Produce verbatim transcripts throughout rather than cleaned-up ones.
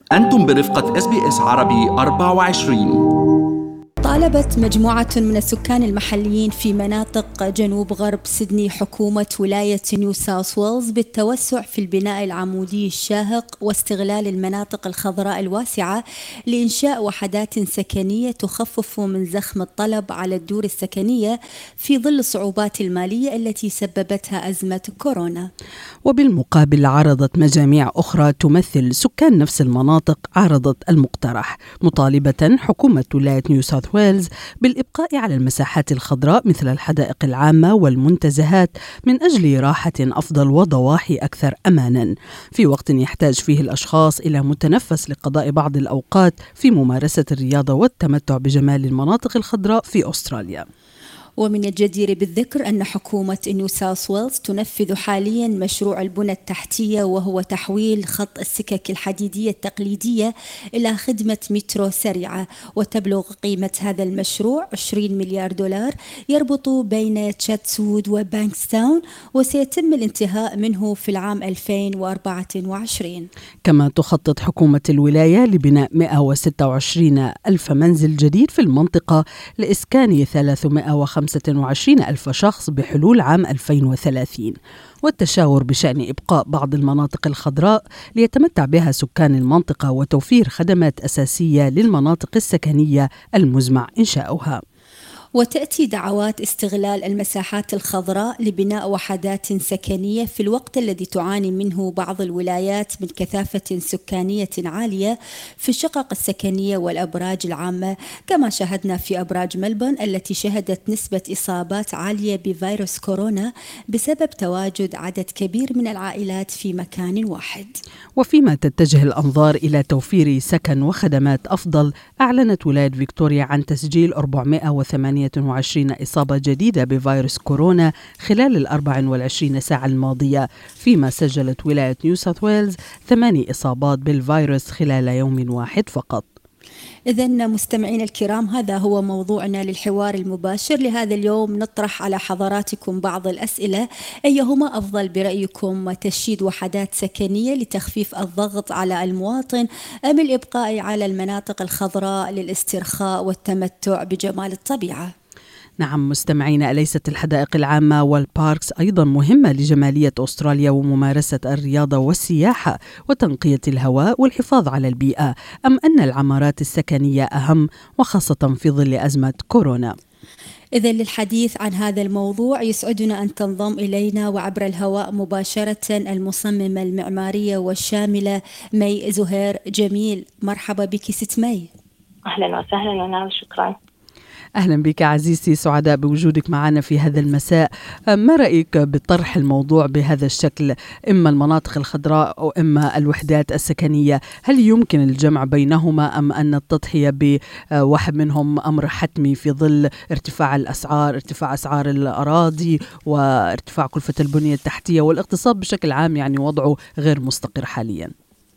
أنتم برفقة إس بي إس عربي أربعة وعشرين. طالبت مجموعة من السكان المحليين في مناطق جنوب غرب سيدني حكومة ولاية نيو ساوث ويلز بالتوسع في البناء العمودي الشاهق واستغلال المناطق الخضراء الواسعة لإنشاء وحدات سكنية تخفف من زخم الطلب على الدور السكنية في ظل الصعوبات المالية التي سببتها أزمة كورونا. وبالمقابل عرضت مجاميع أخرى تمثل سكان نفس المناطق عرضت المقترح، مطالبة حكومة ولاية نيو ساوث ويلز بالإبقاء على المساحات الخضراء مثل الحدائق العامة والمنتزهات من أجل راحة أفضل وضواحي أكثر أمانا، في وقت يحتاج فيه الأشخاص إلى متنفس لقضاء بعض الأوقات في ممارسة الرياضة والتمتع بجمال المناطق الخضراء في أستراليا. ومن الجدير بالذكر أن حكومة نيو ساوث ويلز تنفذ حاليا مشروع البنى التحتية، وهو تحويل خط السكك الحديدية التقليدية إلى خدمة مترو سريعة، وتبلغ قيمة هذا المشروع عشرين مليار دولار يربط بين تشاتسود وبانكستاون، وسيتم الانتهاء منه في العام ألفين وأربعة وعشرين. كما تخطط حكومة الولاية لبناء مئة وستة وعشرين ألف منزل جديد في المنطقة لإسكان ثلاثمئة وخمسة وعشرين ألف شخص بحلول عام ألفين وثلاثين، والتشاور بشأن إبقاء بعض المناطق الخضراء ليتمتع بها سكان المنطقة وتوفير خدمات أساسية للمناطق السكنية المزمع إنشاؤها. وتأتي دعوات استغلال المساحات الخضراء لبناء وحدات سكنية في الوقت الذي تعاني منه بعض الولايات من كثافة سكانية عالية في الشقق السكنية والأبراج العامة، كما شاهدنا في أبراج ملبورن التي شهدت نسبة إصابات عالية بفيروس كورونا بسبب تواجد عدد كبير من العائلات في مكان واحد. وفيما تتجه الأنظار إلى توفير سكن وخدمات أفضل، أعلنت ولاية فيكتوريا عن تسجيل أربعمئة وثمانية وعشرين إصابة جديدة بفيروس كورونا خلال الأربع والعشرين ساعة الماضية، فيما سجلت ولاية نيو ساوث ويلز ثماني إصابات بالفيروس خلال يوم واحد فقط. إذن مستمعين الكرام، هذا هو موضوعنا للحوار المباشر لهذا اليوم. نطرح على حضراتكم بعض الأسئلة: أيهما أفضل برأيكم، تشييد وحدات سكنية لتخفيف الضغط على المواطن أم الإبقاء على المناطق الخضراء للاسترخاء والتمتع بجمال الطبيعة؟ نعم مستمعين، أليست الحدائق العامة والباركس أيضا مهمة لجمالية أستراليا وممارسة الرياضة والسياحة وتنقية الهواء والحفاظ على البيئة، أم أن العمارات السكنية أهم وخاصة في ظل أزمة كورونا؟ إذن للحديث عن هذا الموضوع يسعدنا أن تنضم إلينا وعبر الهواء مباشرة المصممة المعمارية والشاملة مي زهير جميل. مرحبا بك ست مي. أهلا وسهلا ونال، شكرا. أهلا بك عزيزتي، سعداء بوجودك معنا في هذا المساء. ما رأيك بطرح الموضوع بهذا الشكل، إما المناطق الخضراء أو إما الوحدات السكنية؟ هل يمكن الجمع بينهما أم أن التضحية بواحد منهم أمر حتمي في ظل ارتفاع الأسعار، ارتفاع أسعار الأراضي وارتفاع كلفة البنية التحتية والاقتصاد بشكل عام، يعني وضعه غير مستقر حاليا؟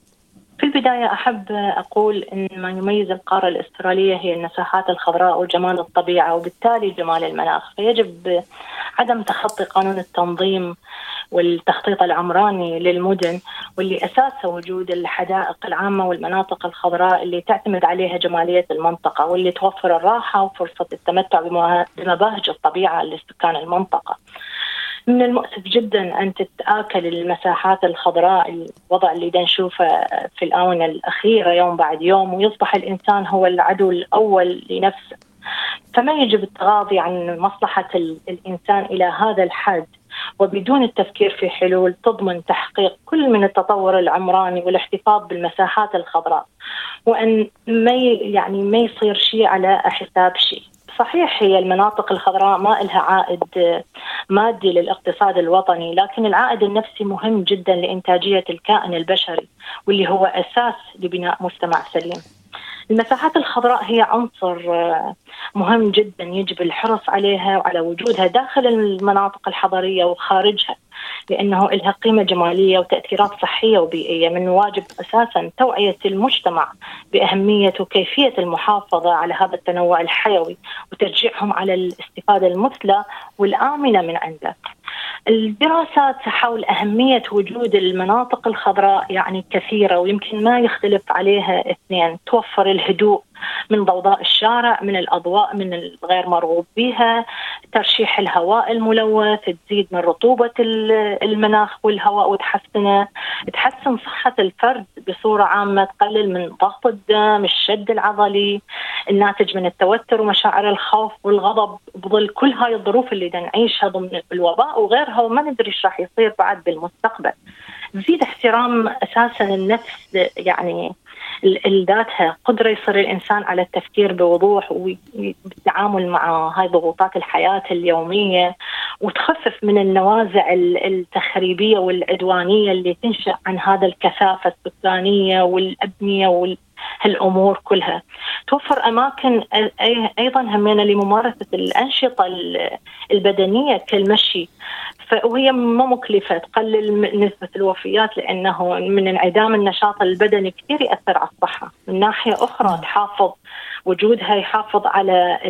في البداية أحب أقول أن ما يميز القارة الأسترالية هي المساحات الخضراء وجمال الطبيعة وبالتالي جمال المناخ، فيجب عدم تخطي قانون التنظيم والتخطيط العمراني للمدن، واللي أساسه وجود الحدائق العامة والمناطق الخضراء اللي تعتمد عليها جمالية المنطقة، واللي توفر الراحة وفرصة التمتع بمباهج الطبيعة لسكان المنطقة. من المؤسف جدا أن تتآكل المساحات الخضراء، الوضع اللي نشوفه في الآونة الأخيرة يوم بعد يوم، ويصبح الإنسان هو العدو الأول لنفسه. فما يجب التغاضي عن مصلحة الإنسان إلى هذا الحد وبدون التفكير في حلول تضمن تحقيق كل من التطور العمراني والاحتفاظ بالمساحات الخضراء، وأن ما يعني ما يصير شيء على حساب شيء. صحيح هي المناطق الخضراء ما لها عائد مادي للاقتصاد الوطني، لكن العائد النفسي مهم جدا لإنتاجية الكائن البشري، واللي هو أساس لبناء مجتمع سليم. المساحات الخضراء هي عنصر مهم جدا يجب الحرص عليها وعلى وجودها داخل المناطق الحضرية وخارجها، لأنه لها قيمة جمالية وتأثيرات صحية وبيئية. من واجب أساساً توعية المجتمع بأهمية وكيفية المحافظة على هذا التنوع الحيوي وتشجيعهم على الاستفادة المثلى والآمنة من عنده. الدراسات حول أهمية وجود المناطق الخضراء يعني كثيرة، ويمكن ما يختلف عليها اثنين. توفر الهدوء من ضوضاء الشارع، من الأضواء من الغير مرغوب بها، ترشيح الهواء الملوث، تزيد من رطوبة المناخ والهواء وتحسنه، تحسن صحة الفرد بصورة عامة، تقلل من ضغط الدم، الشد العضلي الناتج من التوتر ومشاعر الخوف والغضب بظل كل هاي الظروف اللي نعيشها ضمن الوباء وغيرها، وما ندري ايش راح يصير بعد بالمستقبل. تزيد احترام أساسا النفس، يعني ذاتها قدرة يصير الإنسان على التفكير بوضوح والتعامل مع هاي ضغوطات الحياة اليومية، وتخفف من النوازع التخريبية والعدوانية اللي تنشأ عن هذا الكثافة السكانية والأبنية والأمور كلها. توفر أماكن أيضا همينة لممارسة الأنشطة البدنية كالمشي، وهي ما مكلفة، تقلل نسبة الوفيات لأنه من انعدام النشاط البدني كثير يأثر على الصحة. من ناحية أخرى تحافظ وجودها يحافظ على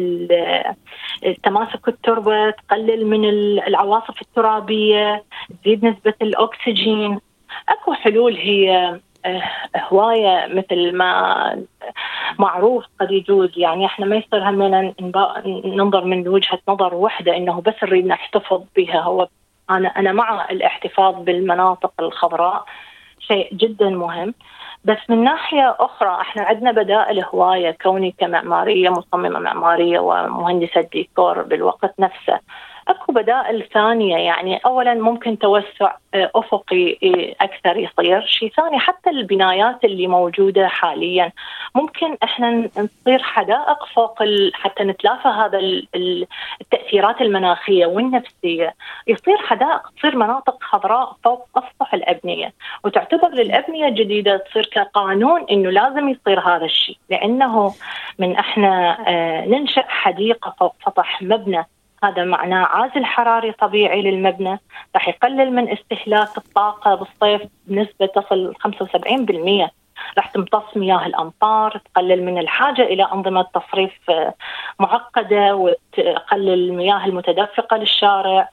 التماسك التربة، تقلل من العواصف الترابية، تزيد نسبة الأكسجين. أكو حلول هي هواية مثل ما معروف قد يجوز، يعني احنا ما يصير همنا ننظر من وجهة نظر واحدة انه بس نريد نحتفظ بها. هو انا انا مع الاحتفاظ بالمناطق الخضراء، شيء جدا مهم، بس من ناحية أخرى احنا عندنا بدائل هواية. كوني كمعمارية مصممة معمارية ومهندسة ديكور بالوقت نفسه، أكو بدائل ثانية. يعني أولا ممكن توسع أفقي أكثر يصير. شيء ثاني، حتى البنايات اللي موجودة حاليا ممكن إحنا نصير حدائق فوق ال... حتى نتلافى هذا التأثيرات المناخية والنفسية. يصير حدائق، تصير مناطق خضراء فوق أسطح الأبنية، وتعتبر للأبنية الجديدة تصير كقانون إنه لازم يصير هذا الشيء، لأنه من إحنا ننشأ حديقة فوق سطح مبنى، هذا معناه عازل حراري طبيعي للمبنى، راح يقلل من استهلاك الطاقة بالصيف بنسبة تصل خمسة وسبعين بالمئة، راح تمتص مياه الأمطار، تقلل من الحاجة إلى أنظمة تصريف معقدة، وتقلل المياه المتدفقة للشارع،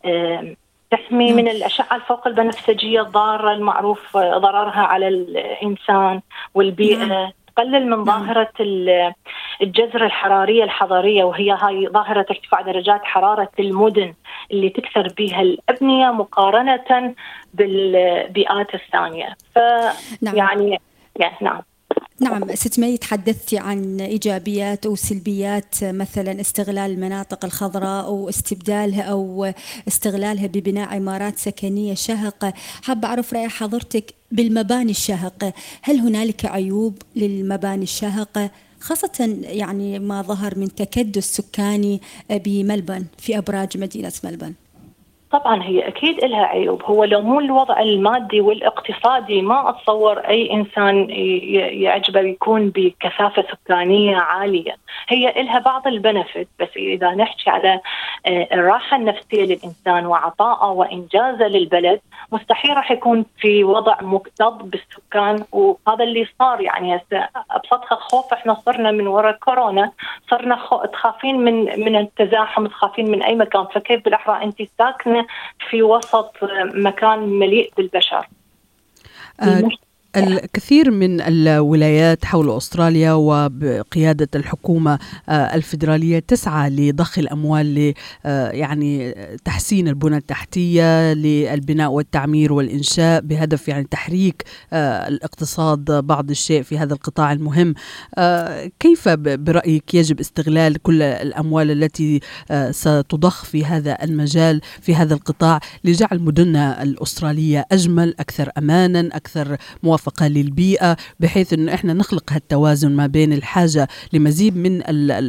تحمي من الأشعة الفوق البنفسجية الضارة المعروف ضررها على الإنسان والبيئة، تقلل من ظاهرة الجزر الحرارية الحضرية، وهي هاي ظاهرة ارتفاع درجات حرارة المدن اللي تكثر بها الأبنية مقارنة بالبيئات الثانية. ف نعم. يعني نعم نعم ست مي، تحدثتي عن إيجابيات وسلبيات مثلا استغلال المناطق الخضراء واستبدالها أو استغلالها ببناء عمارات سكنية شاهقة. حابة أعرف رأي حضرتك بالمباني الشاهقة، هل هنالك عيوب للمباني الشاهقة، خاصة يعني ما ظهر من تكدس سكاني بملبن في أبراج مدينة ملبن؟ طبعا هي أكيد لها عيوب. هو لو مو الوضع المادي والاقتصادي ما أتصور أي إنسان يعجبه يكون بكثافة سكانية عالية. هي لها بعض البنفيت، بس إذا نحكي على الراحة النفسية للإنسان وعطاءه وإنجازه للبلد، مستحيل راح يكون في وضع مكتظ بالسكان، وهذا اللي صار. يعني أبسطها خوف، إحنا صرنا من وراء كورونا صرنا تخافين من من التزاحم، تخافين من أي مكان، فكيف بالأحرى أنت ساكنة في وسط مكان مليء بالبشر. أه الكثير من الولايات حول أستراليا وبقيادة الحكومة الفيدرالية تسعى لضخ الأموال ل يعني تحسين البنى التحتية للبناء والتعمير والإنشاء بهدف يعني تحريك الاقتصاد بعض الشيء في هذا القطاع المهم. كيف برأيك يجب استغلال كل الأموال التي ستضخ في هذا المجال في هذا القطاع لجعل مدننا الأسترالية أجمل، أكثر أمانا، أكثر موافقة للبيئة، بحيث أنه إحنا نخلق هالتوازن ما بين الحاجة لمزيد من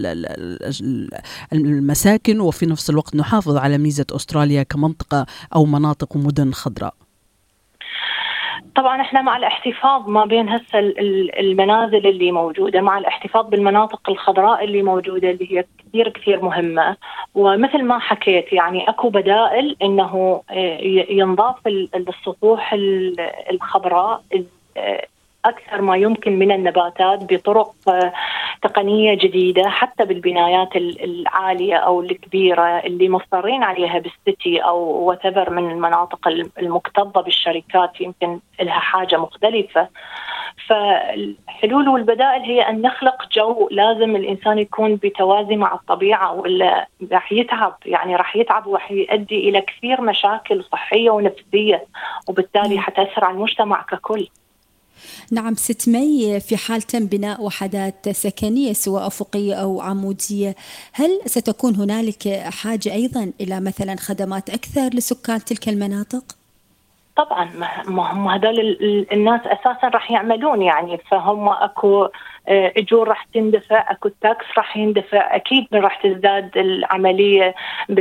المساكن وفي نفس الوقت نحافظ على ميزة أستراليا كمنطقة أو مناطق ومدن خضراء؟ طبعا احنا مع الاحتفاظ ما بين هسه المنازل اللي موجوده، مع الاحتفاظ بالمناطق الخضراء اللي موجوده اللي هي كثير كثير مهمه. ومثل ما حكيت يعني اكو بدائل انه ينضاف السطوح الخضراء أكثر ما يمكن من النباتات بطرق تقنية جديدة، حتى بالبنايات العالية أو الكبيرة اللي مصرين عليها بالسيتي أو وتبر من المناطق المكتظة بالشركات يمكن لها حاجة مختلفة. فالحلول والبدائل هي أن نخلق جو، لازم الإنسان يكون بتوازي مع الطبيعة ولا راح يتعب، يعني راح يتعب وراح يؤدي إلى كثير مشاكل صحية ونفسية، وبالتالي حتأثر على المجتمع ككل. نعم ست مي، في حال تم بناء وحدات سكنية سواء أفقية أو عمودية، هل ستكون هنالك حاجة أيضا إلى مثلا خدمات أكثر لسكان تلك المناطق؟ طبعا ما هم هذول الناس أساسا راح يعملون، يعني فهم أكو اجور راح تندفع، اكو تاكس راح يندفع، اكيد راح تزداد العمليه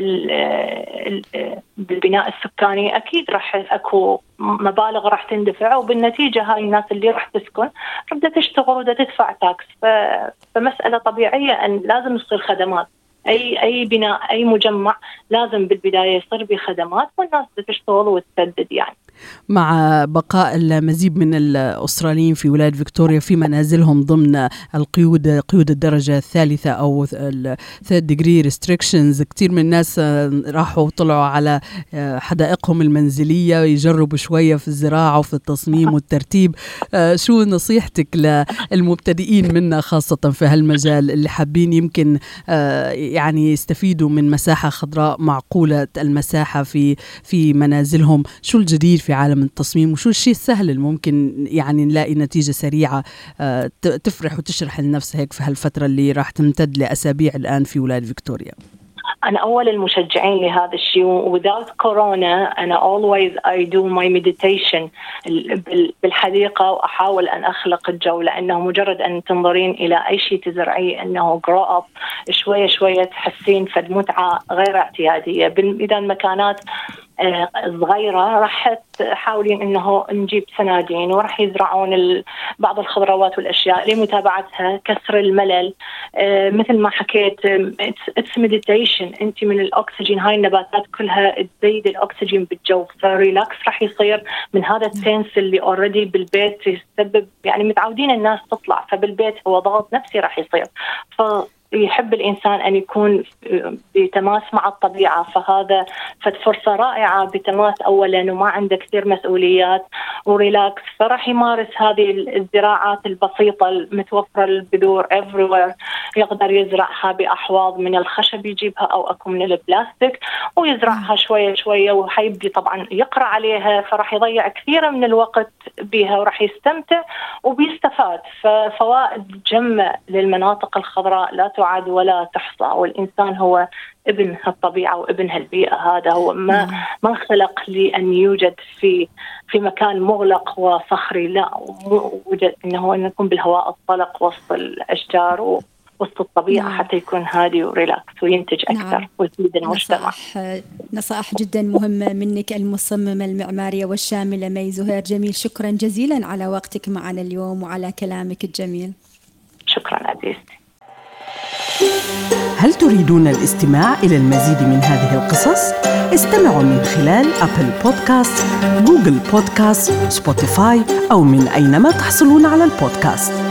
بالبناء السكاني، اكيد راح اكو مبالغ راح تندفع، وبالنتيجه هاي الناس اللي راح تسكن بدها تشتغل وبدها تدفع تاكس. فمساله طبيعيه ان لازم يصير خدمات، اي اي بناء اي مجمع لازم بالبدايه يصير بخدمات والناس بدها تشتغل وتسدد. يعني مع بقاء المزيد من الأستراليين في ولاية فيكتوريا في منازلهم ضمن القيود قيود الدرجة الثالثة أو third degree restrictions، كتير من الناس راحوا وطلعوا على حدائقهم المنزلية يجربوا شوية في الزراعة وفي التصميم والترتيب. شو نصيحتك للمبتدئين منا خاصة في هالمجال اللي حابين يمكن يعني يستفيدوا من مساحة خضراء معقولة المساحة في في منازلهم؟ شو الجديد في عالم التصميم وشو الشيء السهل اللي ممكن يعني نلاقي نتيجة سريعة تفرح وتشرح للنفس هيك في هالفترة اللي راح تمتد لأسابيع الآن في ولاية فيكتوريا؟ أنا أول المشجعين لهذا الشيء. without كورونا أنا always I do my meditation بالحديقة وأحاول أن أخلق الجو، لأنه مجرد أن تنظرين إلى أي شيء تزرعيه أنه grow up شوية شوية تحسين فد متعة غير اعتيادية. إذا المكانات صغيرة راح تحاولين إنه نجيب سنادين وراح يزرعون بعض الخضروات والأشياء لمتابعتها، كسر الملل. مثل ما حكيت it's meditation، أنت من الأكسجين، هاي النباتات كلها تزيد الأكسجين بالجو، فريلاكس راح يصير من هذا السنس اللي already بالبيت يسبب، يعني متعودين الناس تطلع، فبالبيت هو ضغط نفسي راح يصير. ف يحب الإنسان أن يكون بتماس مع الطبيعة، فهذا فرصة رائعة بتماس أولا وما عنده كثير مسؤوليات وريلاكس، فراح يمارس هذه الزراعات البسيطة المتوفرة البذور everywhere، يقدر يزرعها بأحواض من الخشب يجيبها أو أكو من البلاستيك ويزرعها شوية شوية، وحيبدي طبعا يقرأ عليها، فراح يضيع كثير من الوقت بها وراح يستمتع وبيستفاد. ففوائد جمة للمناطق الخضراء لا تعد ولا تحصى، والإنسان هو ابن هالطبيعة وابن هالبيئة، هذا هو ما ما خلق لأن يوجد في في مكان مغلق وصخري، لا وجد إنه أن يكون بالهواء الطلق وسط الأشجار وسط الطبيعة. نعم. حتى يكون هادي وريلاكس وينتج أكثر. نعم. ويفيد المجتمع. نصائح نصائح جدا مهمة منك المصممة المعمارية والشاملة مي زهير جميل، شكرا جزيلا على وقتك معنا اليوم وعلى كلامك الجميل. شكرا عزيزتي. هل تريدون الاستماع إلى المزيد من هذه القصص؟ استمعوا من خلال أبل بودكاست، جوجل بودكاست، سبوتيفاي أو من أينما تحصلون على البودكاست.